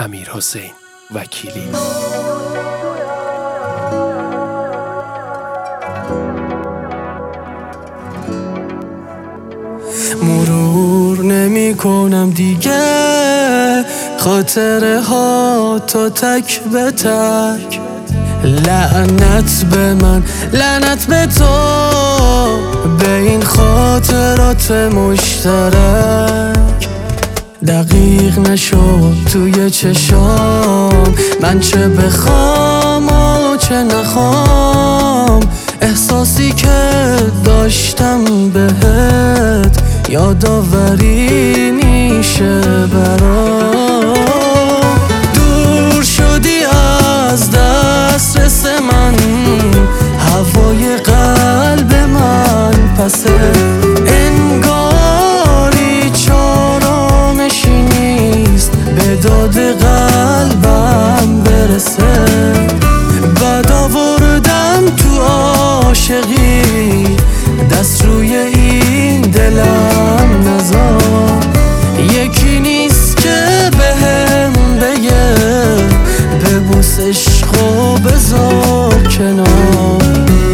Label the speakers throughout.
Speaker 1: امیرحسین وکیلی.
Speaker 2: مرور نمی کنم دیگه خاطره ها تا تک به تک. لعنت به من، لعنت به تو، به این خاطرات مشترک. دقیق نشد توی چشام من، چه بخوام و چه نخوام. احساسی که داشتم بهت یادآوری میشه برام. دور شدی از دسترس من، هوای قلب من پسه. انگاری چارامشی نیست به داد قلبم برسه. بعد آوردم تو عاشقی، دست روی این دلم نذار. یکی نیست که بهم بگه ببوس عشقو بذار کنار.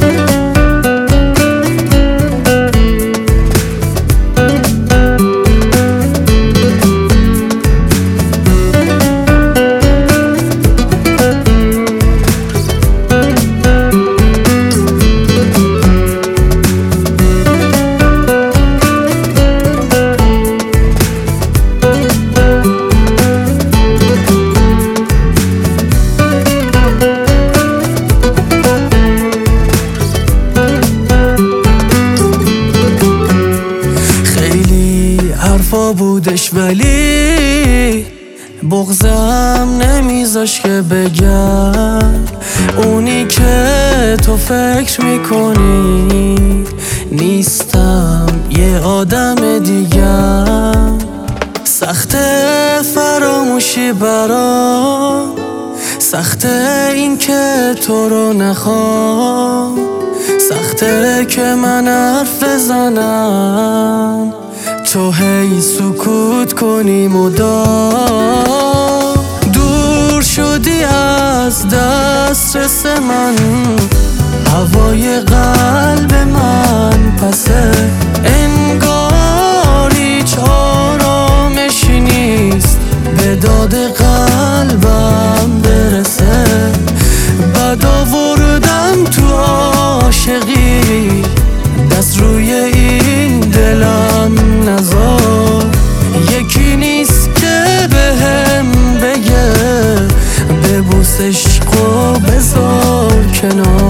Speaker 2: حرفا بودش ولی بغضم نمیذاش که بگم. اونی که تو فکر میکنی نیستم، یه آدم دیگم. سخته فراموشی برام، سخته این که تو رو نخوام. سخته که من حرف بزنم تو هی سکوت کنی مدام. دور شدی از دسترس من، هوای قلب من پسه. انگاری چارامشی نیست به داد قلبم برسه. بعد آوردم تو عاشقی، دست روی این دلم نذار. یکی نیست که بهم بگه ببوس عشقو بذار کنار.